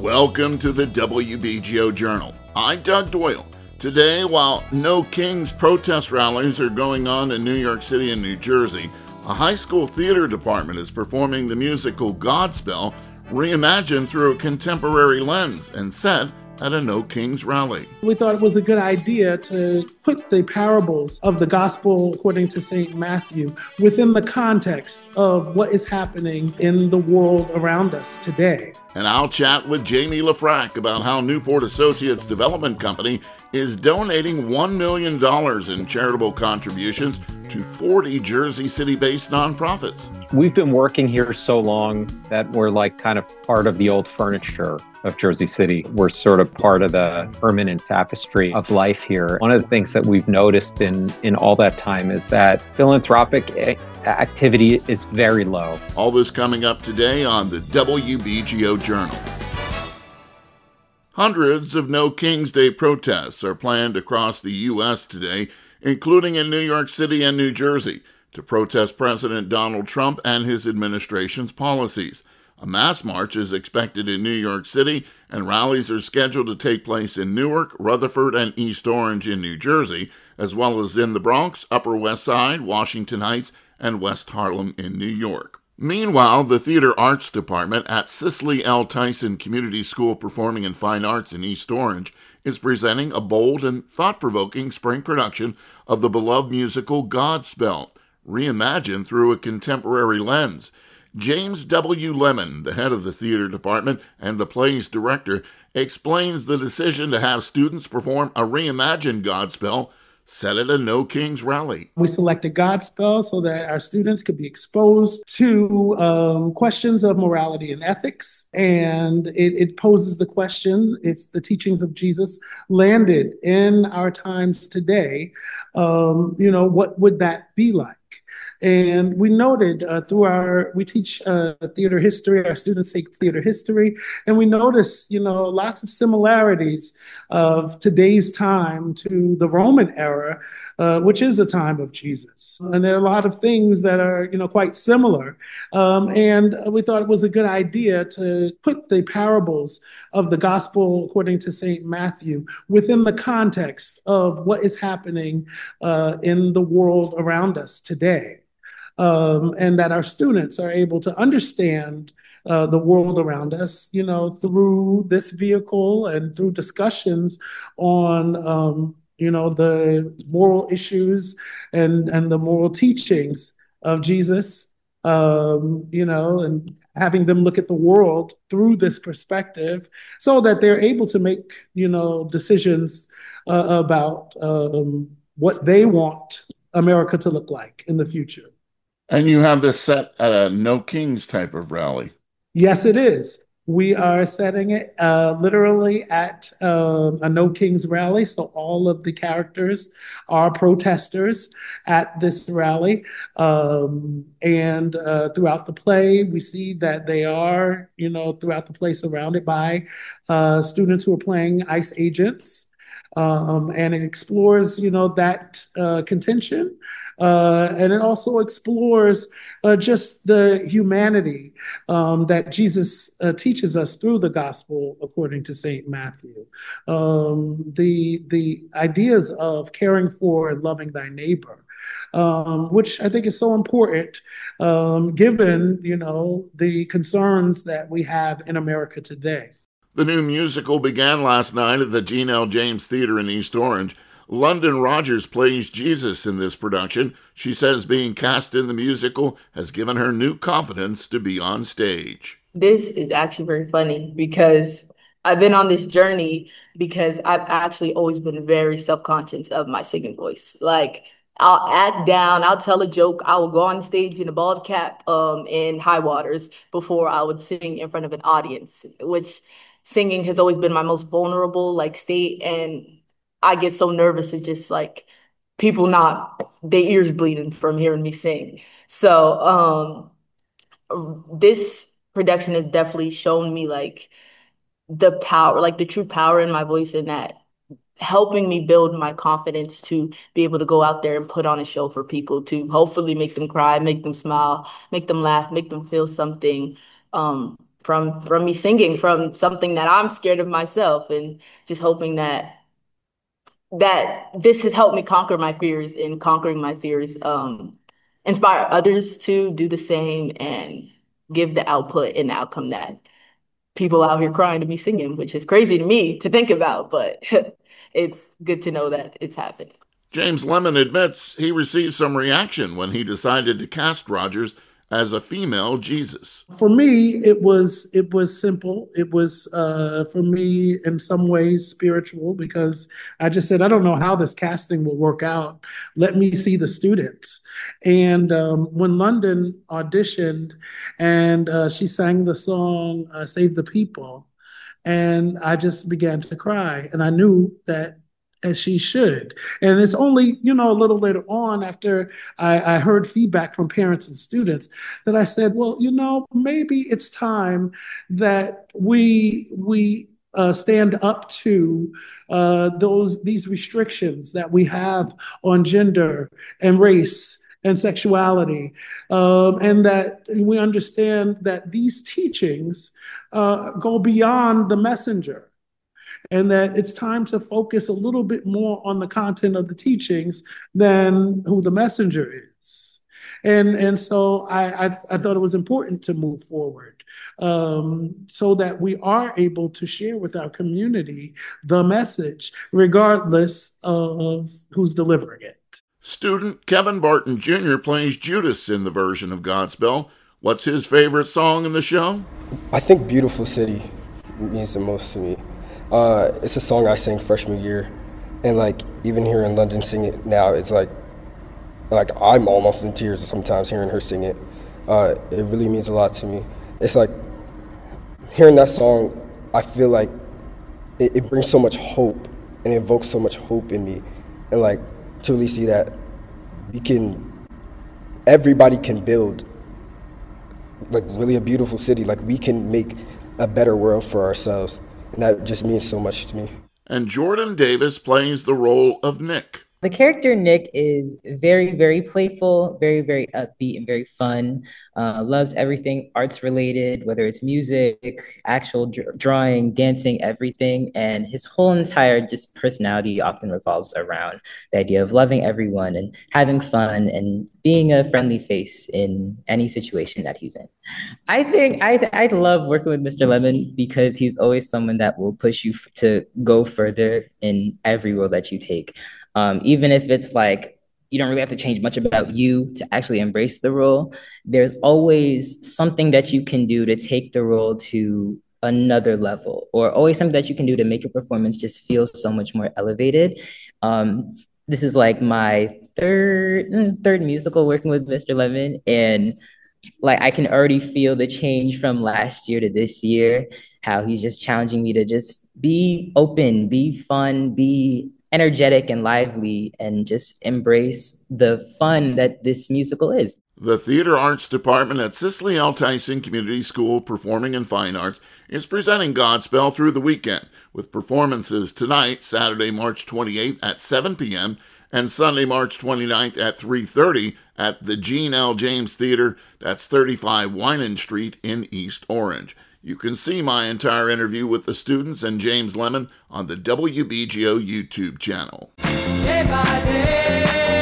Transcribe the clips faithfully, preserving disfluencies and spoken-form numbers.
Welcome to the W B G O Journal. I'm Doug Doyle. Today, while No Kings protest rallies are going on in New York City and New Jersey, a high school theater department is performing the musical Godspell, reimagined through a contemporary lens and set at a No Kings rally. We thought it was a good idea to put the parables of the gospel according to Saint Matthew within the context of what is happening in the world around us today. And I'll chat with Jamie LaFrac about how Newport Associates Development Company is donating one million dollars in charitable contributions to forty Jersey City-based nonprofits. We've been working here so long that we're like kind of part of the old furniture of Jersey City. We're sort of part of the permanent tapestry of life here. One of the things that we've noticed in, in all that time is that philanthropic a- activity is very low. All this coming up today on the W B G O Journal. Hundreds of No Kings Day protests are planned across the U S today, including in New York City and New Jersey, to protest President Donald Trump and his administration's policies. A mass march is expected in New York City, and rallies are scheduled to take place in Newark, Rutherford, and East Orange in New Jersey, as well as in the Bronx, Upper West Side, Washington Heights, and West Harlem in New York. Meanwhile, the Theater Arts Department at Cicely L. Tyson Community School Performing and Fine Arts in East Orange is presenting a bold and thought-provoking spring production of the beloved musical Godspell, reimagined through a contemporary lens. James W. Lemon, the head of the theater department and the play's director, explains the decision to have students perform a reimagined Godspell set at a No Kings rally. We selected Godspell so that our students could be exposed to um, questions of morality and ethics. And it, it poses the question, if the teachings of Jesus landed in our times today, um, you know, what would that be like? And we noted uh, through our, we teach uh, theater history, our students take theater history, and we notice, you know, lots of similarities of today's time to the Roman era, uh, which is the time of Jesus. And there are a lot of things that are, you know, quite similar. Um, and we thought it was a good idea to put the parables of the gospel according to Saint Matthew within the context of what is happening uh, in the world around us today. Um, and that our students are able to understand uh, the world around us, you know, through this vehicle and through discussions on, um, you know, the moral issues and, and the moral teachings of Jesus, um, you know, and having them look at the world through this perspective so that they're able to make, you know, decisions uh, about um, what they want America to look like in the future. And you have this set at a No Kings type of rally. Yes, it is. We are setting it uh, literally at uh, a No Kings rally. So all of the characters are protesters at this rally. Um, and uh, throughout the play, we see that they are, you know, throughout the play surrounded by uh, students who are playing ICE agents. Um, and it explores, you know, that uh, contention. Uh, and it also explores uh, just the humanity um, that Jesus uh, teaches us through the gospel according to Saint Matthew. Um, the, the ideas of caring for and loving thy neighbor, um, which I think is so important um, given, you know, the concerns that we have in America today. The new musical began last night at the Gene L. James Theater in East Orange. London Rogers plays Jesus in this production. She says being cast in the musical has given her new confidence to be on stage. This is actually very funny because I've been on this journey because I've actually always been very self-conscious of my singing voice. Like, I'll act down, I'll tell a joke, I will go on stage in a bald cap um, in high waters before I would sing in front of an audience, which singing has always been my most vulnerable like state. And I get so nervous of just like people not, their ears bleeding from hearing me sing. So um, this production has definitely shown me like the power, like the true power in my voice, and that helping me build my confidence to be able to go out there and put on a show for people, to hopefully make them cry, make them smile, make them laugh, make them feel something. Um, from from me singing, from something that I'm scared of myself, and just hoping that that this has helped me conquer my fears, and conquering my fears um inspire others to do the same and give the output and outcome that people out here crying to me singing, which is crazy to me to think about, but it's good to know that it's happened. James Lemon admits he received some reaction when he decided to cast Rogers as a female Jesus. For me, it was it was simple. It was uh, for me in some ways spiritual, because I just said, I don't know how this casting will work out. Let me see the students. And um, when London auditioned and uh, she sang the song uh, Save the People, and I just began to cry. And I knew that, as she should. And it's only, you know, a little later on, after I, I heard feedback from parents and students, that I said, well, you know, maybe it's time that we we uh, stand up to uh, those these restrictions that we have on gender and race and sexuality, um, and that we understand that these teachings uh, go beyond the messenger, and that it's time to focus a little bit more on the content of the teachings than who the messenger is. And, and so I, I, I thought it was important to move forward um, so that we are able to share with our community the message, regardless of who's delivering it. Student Kevin Barton Junior plays Judas in the version of Godspell. What's his favorite song in the show? I think Beautiful City means the most to me. Uh, it's a song I sang freshman year, and like even here in London sing it now, it's like like I'm almost in tears sometimes hearing her sing it. Uh, it really means a lot to me. It's like hearing that song, I feel like it, it brings so much hope and it evokes so much hope in me, and like to really see that we can, everybody can build like really a beautiful city. Like we can make a better world for ourselves. And that just means so much to me. And Jordan Davis plays the role of Nick. The character Nick is very, very playful, very, very upbeat, and very fun. Uh, loves everything arts related, whether it's music, actual dr- drawing, dancing, everything. And his whole entire just personality often revolves around the idea of loving everyone and having fun and being a friendly face in any situation that he's in. I think I I love working with Mister Lemon because he's always someone that will push you f- to go further in every role that you take. Um, even if it's like, you don't really have to change much about you to actually embrace the role, there's always something that you can do to take the role to another level, or always something that you can do to make your performance just feel so much more elevated. Um, this is like my third, third musical working with Mister Lemon, and like I can already feel the change from last year to this year, how he's just challenging me to just be open, be fun, be energetic and lively, and just embrace the fun that this musical is. The Theater Arts Department at Cicely L. Tyson Community School Performing and Fine Arts is presenting Godspell through the weekend, with performances tonight, Saturday, March twenty-eighth at seven p.m., and Sunday, March twenty-ninth at three thirty at the Gene L. James Theater, that's thirty-five Winan Street in East Orange. You can see my entire interview with the students and James Lemon on the W B G O YouTube channel. Day by day.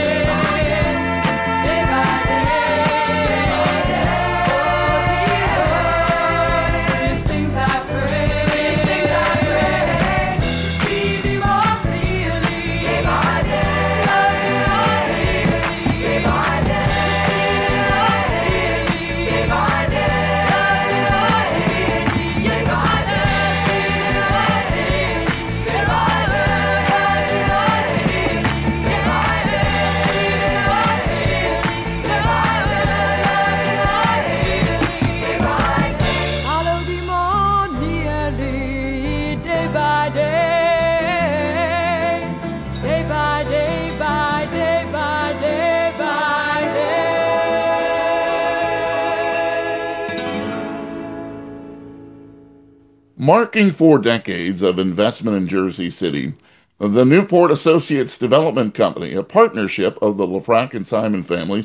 Marking four decades of investment in Jersey City, the Newport Associates Development Company, a partnership of the LaFranc and Simon families,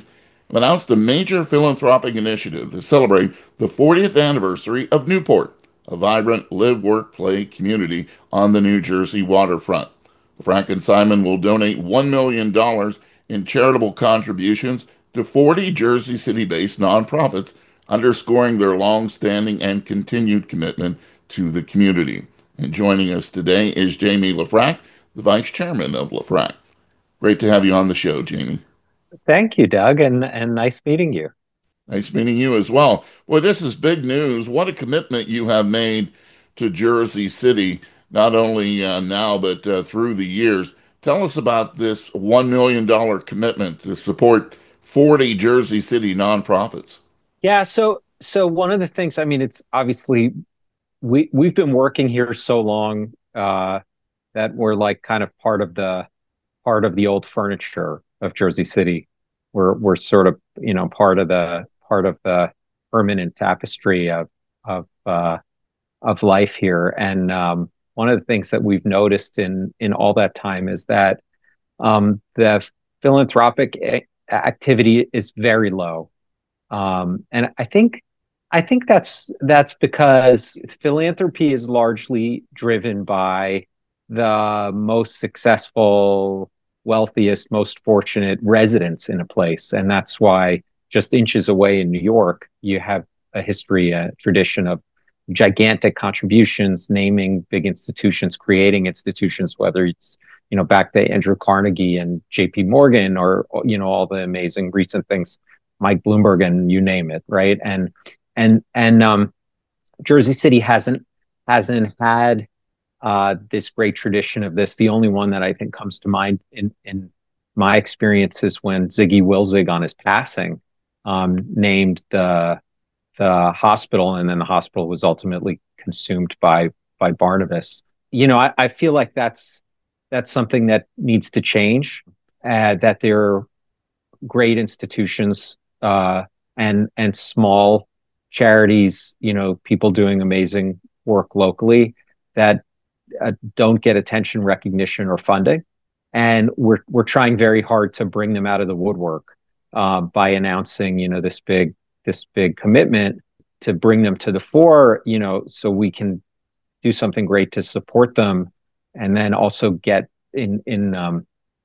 have announced a major philanthropic initiative to celebrate the fortieth anniversary of Newport, a vibrant live, work, play community on the New Jersey waterfront. Frank and Simon will donate one million dollars in charitable contributions to forty Jersey City-based nonprofits, underscoring their long-standing and continued commitment to the community. And joining us today is Jamie LaFrac, the Vice Chairman of LaFrac. Great to have you on the show, Jamie. Thank you, Doug, and, and nice meeting you. Nice meeting you as well. Boy, this is big news. What a commitment you have made to Jersey City, not only uh, now, but uh, through the years. Tell us about this one million dollars commitment to support forty Jersey City nonprofits. Yeah, so so one of the things, I mean, it's obviously, we, we've been working here so long uh, that we're like kind of part of the part of the old furniture of Jersey City. We're we're sort of, you know, part of the part of the permanent tapestry of of uh, of life here. And um, one of the things that we've noticed in in all that time is that um, the philanthropic a- activity is very low, um, and I think I think that's that's because philanthropy is largely driven by the most successful, wealthiest, most fortunate residents in a place. And that's why just inches away in New York, you have a history, a tradition of gigantic contributions, naming big institutions, creating institutions, whether it's, you know, back to Andrew Carnegie and J P Morgan, or, you know, all the amazing recent things, Mike Bloomberg, and you name it, right? And, and, and um, Jersey City hasn't, hasn't had Uh, this great tradition of this. The only one that I think comes to mind in, in my experience is when Ziggy Wilzig, on his passing, um, named the the hospital, and then the hospital was ultimately consumed by by Barnabas. You know, I, I feel like that's that's something that needs to change. Uh, that there are great institutions uh, and and small charities, you know, people doing amazing work locally that Uh, don't get attention, recognition, or funding, and we're we're trying very hard to bring them out of the woodwork uh, by announcing, you know, this big this big commitment to bring them to the fore, you know, so we can do something great to support them, and then also get in in um,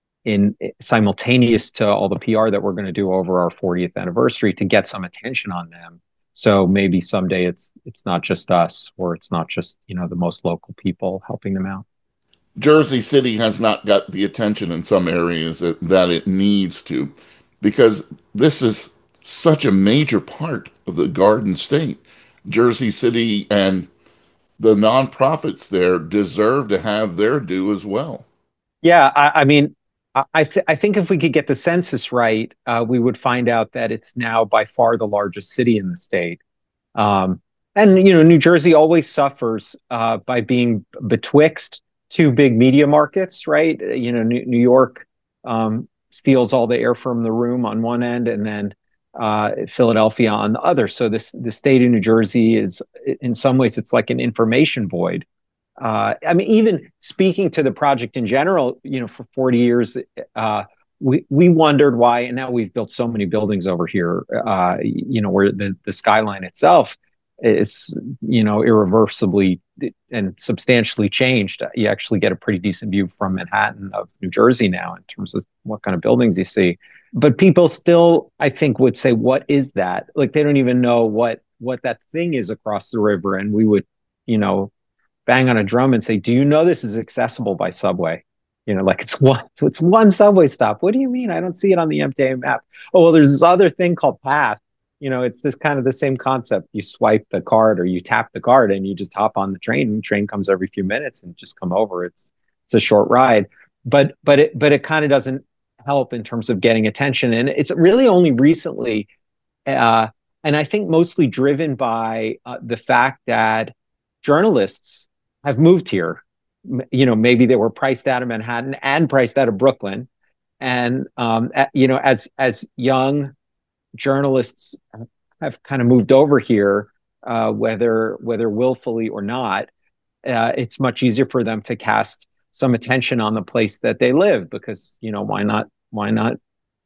in simultaneous to all the P R that we're going to do over our fortieth anniversary to get some attention on them. So maybe someday it's it's not just us, or it's not just, you know, the most local people helping them out. Jersey City has not got the attention in some areas that, that it needs to, because this is such a major part of the Garden State. Jersey City and the nonprofits there deserve to have their due as well. Yeah, I, I mean, I, th- I think if we could get the census right, uh, we would find out that it's now by far the largest city in the state. Um, and, you know, New Jersey always suffers uh, by being betwixt two big media markets, right? You know, New, New York um, steals all the air from the room on one end, and then uh, Philadelphia on the other. So this the state of New Jersey is, in some ways, it's like an information void. Uh, I mean, even speaking to the project in general, you know, for forty years, uh, we we wondered why, and now we've built so many buildings over here, uh, you know, where the, the skyline itself is, you know, irreversibly and substantially changed. You actually get a pretty decent view from Manhattan of New Jersey now in terms of what kind of buildings you see. But people still, I think, would say, what is that? Like, they don't even know what what that thing is across the river. And we would, you know, bang on a drum and say, do you know this is accessible by subway? You know, like it's one, it's one subway stop. What do you mean? I don't see it on the M T A map. Oh, well, there's this other thing called Path. You know, it's this kind of the same concept. You swipe the card or you tap the card and you just hop on the train, and the train comes every few minutes and just come over. It's, it's a short ride, but, but it, but it kind of doesn't help in terms of getting attention. And it's really only recently, uh, and I think mostly driven by uh, the fact that journalists have moved here. You know, maybe they were priced out of Manhattan and priced out of Brooklyn. And, um, you know, as, as young journalists have kind of moved over here, uh, whether, whether willfully or not, uh, it's much easier for them to cast some attention on the place that they live, because, you know, why not, why not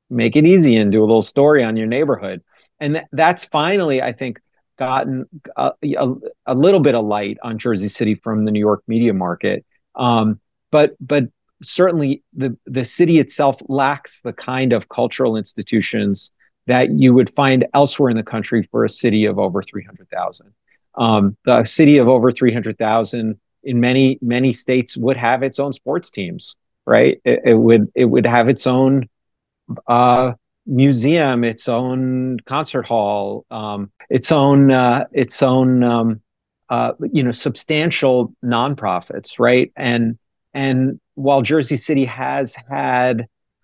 make it easy and do a little story on your neighborhood. And th- that's finally, I think, gotten a, a, a little bit of light on Jersey City from the New York media market. Um, but but certainly the, the city itself lacks the kind of cultural institutions that you would find elsewhere in the country for a city of over three hundred thousand. Um, the city of over three hundred thousand in many, many states would have its own sports teams, right? It, it would it would have its own uh, museum, its own concert hall, um, its own uh, its own um, uh, you know substantial nonprofits, right? And and while Jersey City has had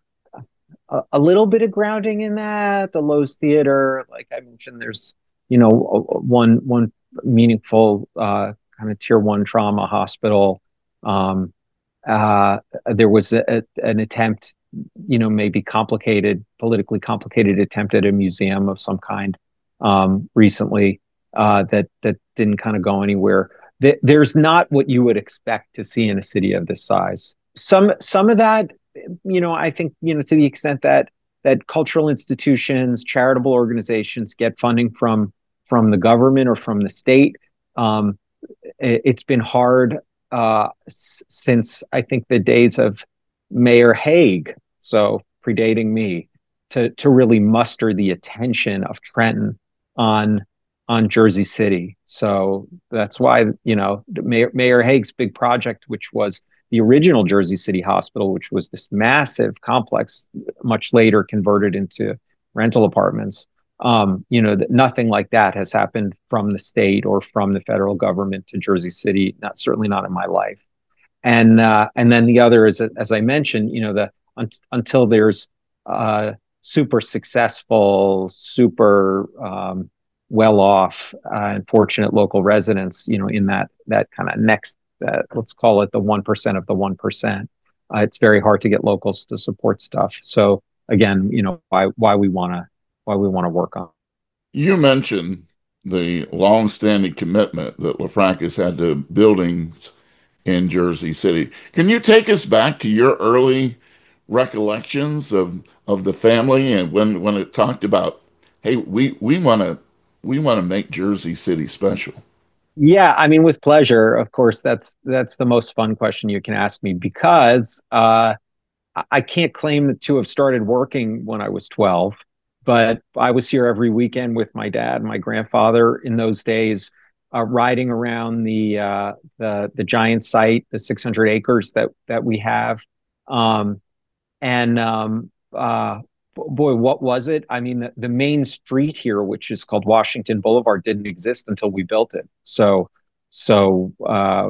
a, a little bit of grounding in that, the Lowe's Theater, like I mentioned, there's you know one one meaningful uh, kind of tier one trauma hospital. Um, uh, there was a, a, an attempt, you know, maybe complicated, politically complicated attempt at a museum of some kind um, recently uh, that that didn't kind of go anywhere. Th- there's not what you would expect to see in a city of this size. Some some of that, you know, I think, you know, to the extent that that cultural institutions, charitable organizations get funding from from the government or from the state, um, it, it's been hard uh, s- since I think the days of Mayor Haig, so predating me, to to really muster the attention of Trenton on on Jersey City. So that's why, you know, Mayor, Mayor Haig's big project, which was the original Jersey City Hospital, which was this massive complex, much later converted into rental apartments. Um, you know, that nothing like that has happened from the state or from the federal government to Jersey City, not certainly not in my life. And uh, and then the other is, as I mentioned, you know, the un- until there's uh, super successful, super um, well-off, uh, and fortunate local residents, you know, in that that kind of next, uh, let's call it the one percent of the one percent. Uh, it's very hard to get locals to support stuff. So again, you know, why why we want to why we want to work on. You mentioned the long-standing commitment that LaFranc has had to buildings in Jersey City. Can you take us back to your early recollections of of the family and when when it talked about, hey, we we want to we want to make Jersey City special? Yeah, I mean, with pleasure. Of course, that's that's the most fun question you can ask me because uh, I I can't claim to have started working when I was twelve, but I was here every weekend with my dad, my grandfather in those days, uh, riding around the uh, the the giant site, the six hundred acres that that we have. Um, and um, uh, boy, what was it? I mean, the, the main street here, which is called Washington Boulevard, didn't exist until we built it. So, so uh,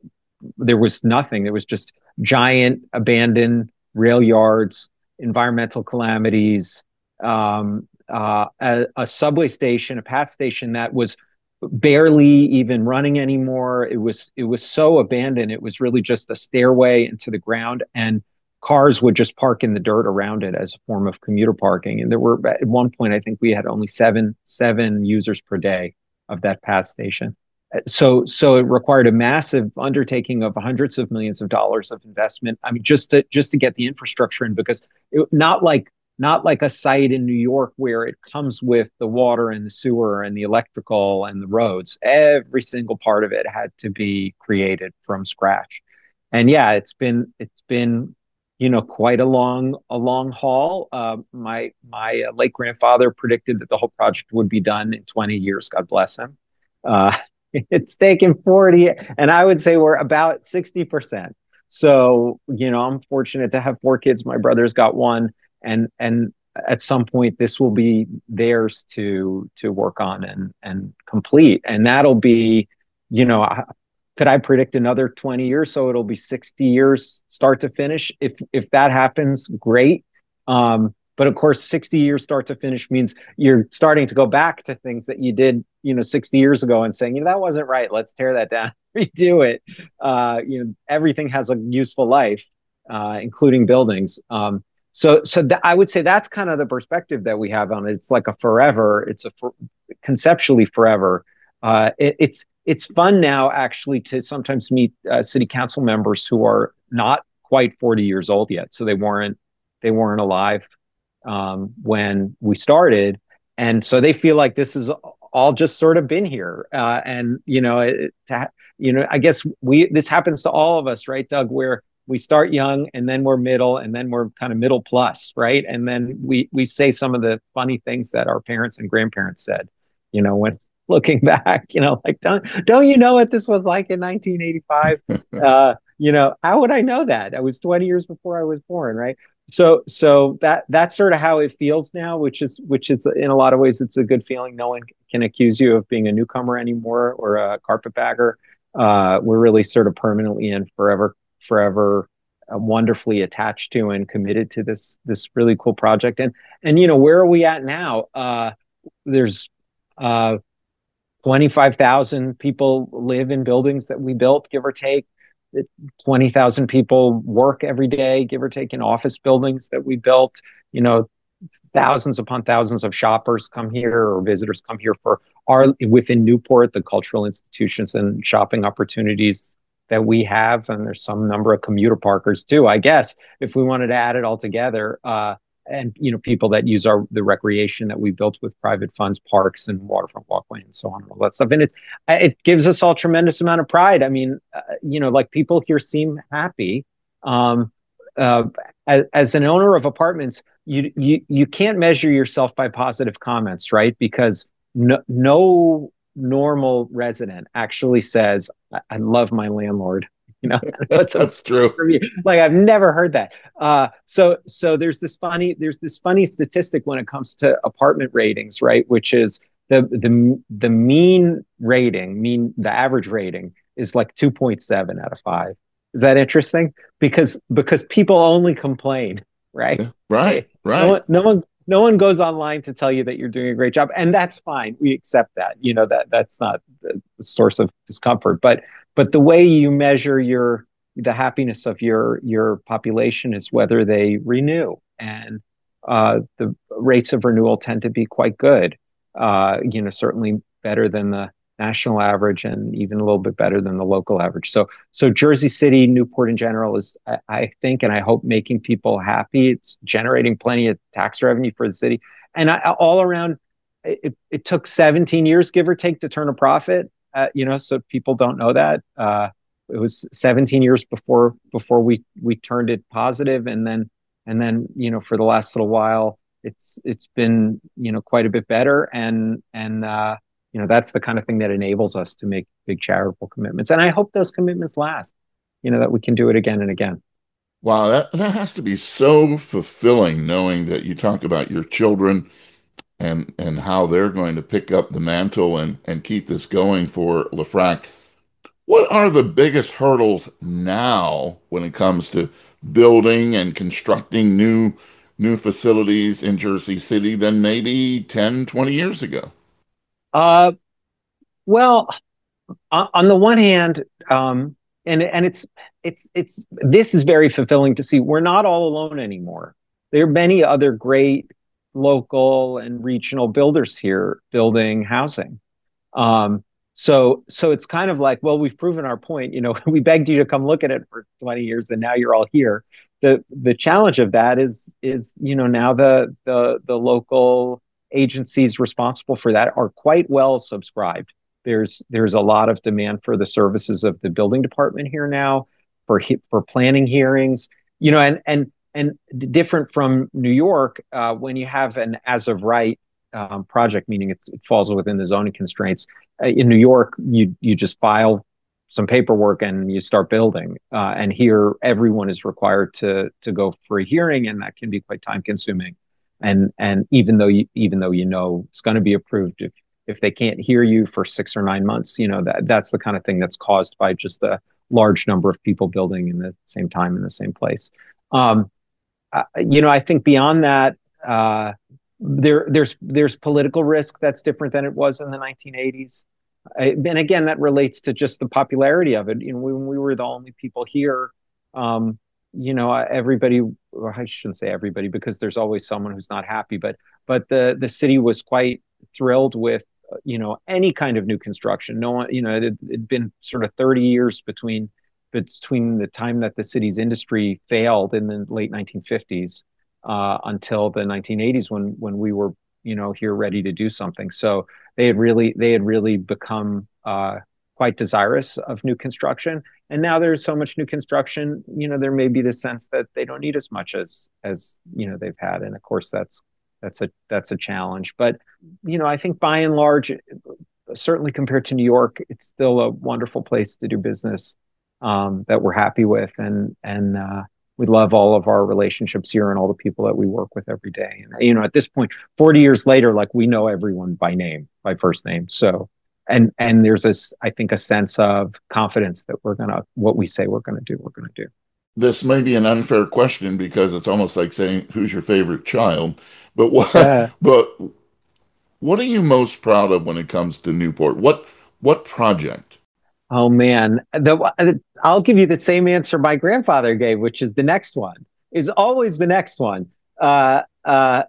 there was nothing. There was just giant abandoned rail yards, environmental calamities, um, uh, a, a subway station, a PATH station that was barely even running anymore. It was it was so abandoned. It was really just a stairway into the ground, and cars would just park in the dirt around it as a form of commuter parking. And there were at one point, I think we had only seven seven users per day of that PATH station. So so it required a massive undertaking of hundreds of millions of dollars of investment. I mean, just to just to get the infrastructure in, because it, not like not like a site in New York where it comes with the water and the sewer and the electrical and the roads. Every single part of it had to be created from scratch. And yeah, it's been it's been you know quite a long a long haul. Uh, my my uh, late grandfather predicted that the whole project would be done in twenty years. God bless him. Uh, it's taken forty, and I would say we're about sixty percent. So, you know, I'm fortunate to have four kids. My brother's got one, and and at some point this will be theirs to to work on and and complete. And that'll be, you know, could I predict another twenty years? So it'll be sixty years start to finish. If if that happens, great. Um, but of course, sixty years start to finish means you're starting to go back to things that you did, you know, sixty years ago and saying, you know, that wasn't right. Let's tear that down, redo it. Uh, you know, everything has a useful life, uh, including buildings. Um, so, so th- I would say that's kind of the perspective that we have on it. It's like a forever. It's a for- conceptually forever. Uh, it, it's it's fun now, actually, to sometimes meet uh, city council members who are not quite forty years old yet, so they weren't they weren't alive um, when we started. And so they feel like this is all just sort of been here. Uh, and, you know, it, to, you know, I guess we, this happens to all of us, right, Doug, where we start young and then we're middle and then we're kind of middle plus, right? And then we, we say some of the funny things that our parents and grandparents said, you know, when looking back, you know, like, don't, don't you know what this was like in nineteen eighty-five? uh, you know, how would I know that? I was twenty years before I was born, right? So, so that that's sort of how it feels now, which is which is in a lot of ways it's a good feeling. No one can accuse you of being a newcomer anymore or a carpetbagger. Uh, we're really sort of permanently and forever, forever uh, wonderfully attached to and committed to this this really cool project. And and you know, where are we at now? Uh, there's uh, twenty-five thousand people live in buildings that we built, give or take. twenty thousand people work every day, give or take, in office buildings that we built. You know, thousands upon thousands of shoppers come here or visitors come here for our, within Newport, the cultural institutions and shopping opportunities that we have. And there's some number of commuter parkers too, I guess, if we wanted to add it all together. Uh, and, you know, people that use our, the recreation that we built with private funds, parks and waterfront walkway and so on, and all that stuff. And it's, it gives us all tremendous amount of pride. I mean, uh, you know, like people here seem happy. Um, uh, as, as an owner of apartments, you, you, you can't measure yourself by positive comments, right? Because no, no normal resident actually says, I, I love my landlord. You know, that's, that's true. Like, I've never heard that. Uh, so, so there's this funny, there's this funny statistic when it comes to apartment ratings, right? Which is the the the mean rating, mean the average rating is like two point seven out of five. Is that interesting? Because because people only complain, right? Yeah, right, right. No one, no one, no one goes online to tell you that you're doing a great job, and that's fine. We accept that. You know, that that's not the source of discomfort, but. But the way you measure your the happiness of your your population is whether they renew, and uh, the rates of renewal tend to be quite good. Uh, you know, certainly better than the national average, and even a little bit better than the local average. So, so Jersey City, Newport in general is, I, I think, and I hope, making people happy. It's generating plenty of tax revenue for the city, and I, all around, it, it took seventeen years, give or take, to turn a profit. Uh, you know, so people don't know that. Uh, it was seventeen years before before we we turned it positive, and then and then you know, for the last little while, it's it's been, you know, quite a bit better, and and uh, you know, that's the kind of thing that enables us to make big charitable commitments, and I hope those commitments last. You know, that we can do it again and again. Wow, that that has to be so fulfilling, knowing that you talk about your children and and how they're going to pick up the mantle and and keep this going for LeFrak. What are the biggest hurdles now when it comes to building and constructing new new facilities in Jersey City than maybe ten, twenty years ago? Uh, well, on, on the one hand, um, and and it's it's it's this is very fulfilling to see. We're not all alone anymore. There are many other great local and regional builders here building housing. Um, so, so it's kind of like, well, we've proven our point. You know, we begged you to come look at it for twenty years, and now you're all here. The the challenge of that is is you know, now the the the local agencies responsible for that are quite well subscribed. There's there's a lot of demand for the services of the building department here now, for for planning hearings. You know, and and And different from New York, uh, when you have an as of right um, project, meaning it's, it falls within the zoning constraints. Uh, in New York, you you just file some paperwork and you start building. Uh, and here, everyone is required to to go for a hearing, and that can be quite time consuming. And and even though you even though you know it's going to be approved, if if they can't hear you for six or nine months, you know, that that's the kind of thing that's caused by just the large number of people building in the same time in the same place. Um, Uh, you know, I think beyond that, uh, there there's there's political risk that's different than it was in the nineteen eighties, uh, and again, that relates to just the popularity of it. You know, when we were the only people here, um, you know, everybody, or I shouldn't say everybody, because there's always someone who's not happy, but but the the city was quite thrilled with, you know, any kind of new construction. No one, you know, it had been sort of thirty years between between the time that the city's industry failed in the late nineteen fifties uh, until the nineteen eighties when when we were, you know, here ready to do something. So they had really they had really become uh, quite desirous of new construction. And now there's so much new construction, you know, there may be the sense that they don't need as much as as you know they've had. And of course, that's that's a that's a challenge. But you know, I think by and large, certainly compared to New York, it's still a wonderful place to do business um, that we're happy with, and and uh, we love all of our relationships here and all the people that we work with every day. And you know, at this point, forty years later, like we know everyone by name, by first name. So, and and there's this, I think, a sense of confidence that we're gonna what we say we're gonna do, we're gonna do. This may be an unfair question because it's almost like saying, "Who's your favorite child?" But what? Yeah. But what are you most proud of when it comes to Newport? What what project? Oh man, the, I'll give you the same answer my grandfather gave, which is the next one. Is always the next one. Uh, uh,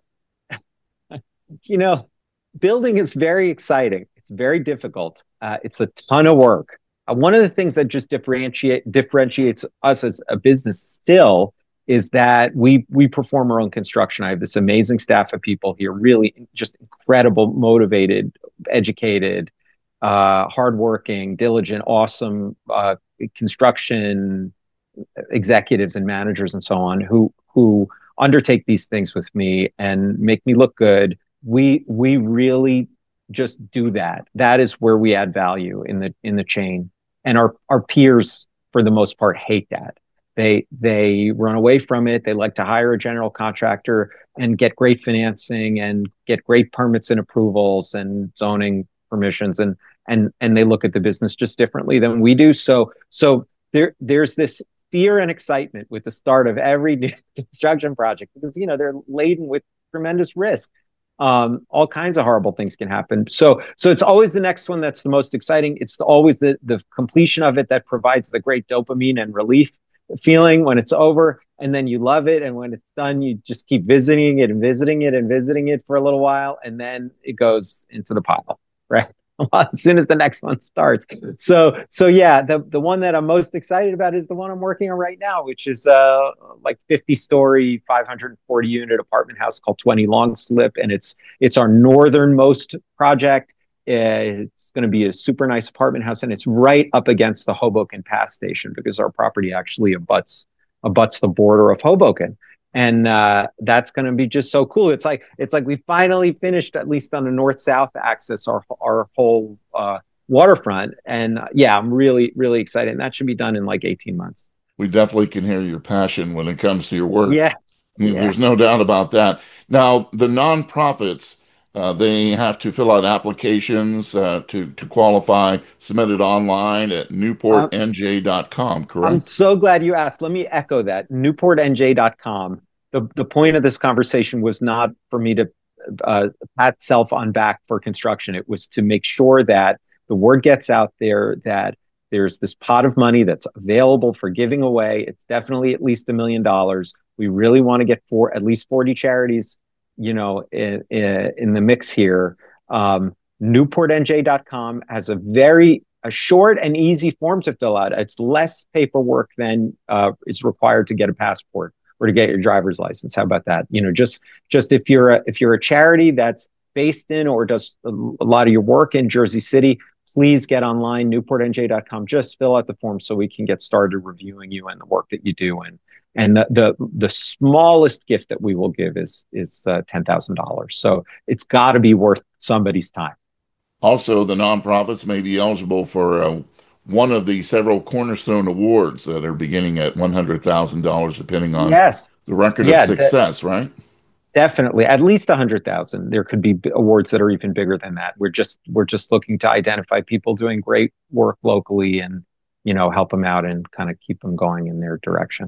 you know, building is very exciting. It's very difficult. Uh, it's a ton of work. Uh, one of the things that just differentiate differentiates us as a business still is that we we perform our own construction. I have this amazing staff of people here, really just incredible, motivated, educated, uh, hardworking, diligent, awesome uh, construction executives and managers and so on who who undertake these things with me and make me look good. We we really just do that. That is where we add value in the in the chain. And our our peers, for the most part, hate that. They they run away from it. They like to hire a general contractor and get great financing and get great permits and approvals and zoning permissions, and and and they look at the business just differently than we do. So so there there's this fear and excitement with the start of every new construction project because you know they're laden with tremendous risk. Um, all kinds of horrible things can happen. So, so it's always the next one that's the most exciting. It's always the the completion of it that provides the great dopamine and relief feeling when it's over, and then you love it. And when it's done, you just keep visiting it and visiting it and visiting it for a little while, and then it goes into the pile, right? As soon as the next one starts. So, so yeah, the the one that I'm most excited about is the one I'm working on right now, which is uh like fifty story, five hundred forty unit apartment house called twenty Long Slip, and it's it's our northernmost project. It's going to be a super nice apartment house, and it's right up against the Hoboken Pass Station because our property actually abuts abuts the border of Hoboken. And uh, that's going to be just so cool. It's like it's like we finally finished, at least on the north-south axis, our our whole uh, waterfront. And uh, yeah, I'm really really excited. And that should be done in like eighteen months. We definitely can hear your passion when it comes to your work. Yeah, yeah. There's no doubt about that. Now, the nonprofits, uh, they have to fill out applications uh, to to qualify, submitted online at newport n j dot com, correct? I'm so glad you asked. Let me echo that. newport n j dot com. The, the point of this conversation was not for me to uh, pat self on back for construction. It was to make sure that the word gets out there that there's this pot of money that's available for giving away. It's definitely at least a million dollars. We really want to get for at least forty charities, you know, in, in, in the mix here. Um, newport n j dot com has a very a short and easy form to fill out. It's less paperwork than uh, is required to get a passport or to get your driver's license. How about that? You know, just just if you're a, if you're a charity that's based in or does a, a lot of your work in Jersey City, please get online, newport n j dot com. Just fill out the form so we can get started reviewing you and the work that you do. And and the the, the smallest gift that we will give is is uh, ten thousand dollars. So it's got to be worth somebody's time. Also, the nonprofits may be eligible for uh, one of the several Cornerstone Awards that are beginning at one hundred thousand dollars, depending on yes. the record yeah, of success, de- right? Definitely, at least one hundred thousand dollars. There could be awards that are even bigger than that. We're just we're just looking to identify people doing great work locally and, you know, help them out and kind of keep them going in their direction.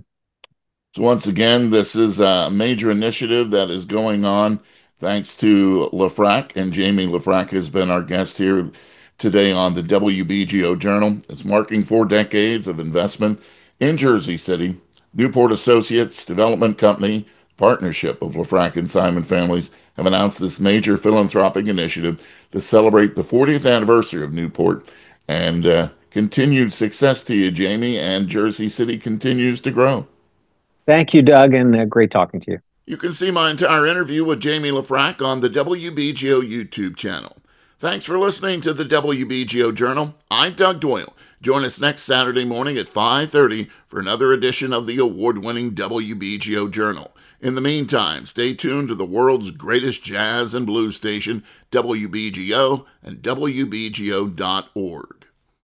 So once again, this is a major initiative that is going on thanks to LaFrac, and Jamie LaFrac has been our guest here today on the W B G O Journal. It's marking four decades of investment in Jersey City. Newport Associates Development Company, partnership of LaFrac and Simon families, have announced this major philanthropic initiative to celebrate the fortieth anniversary of Newport. And uh, continued success to you, Jamie, and Jersey City continues to grow. Thank you, Doug, and uh, great talking to you. You can see my entire interview with Jamie Lafrac on the W B G O YouTube channel. Thanks for listening to the W B G O Journal. I'm Doug Doyle. Join us next Saturday morning at five thirty for another edition of the award-winning W B G O Journal. In the meantime, stay tuned to the world's greatest jazz and blues station, W B G O, and W B G O dot org.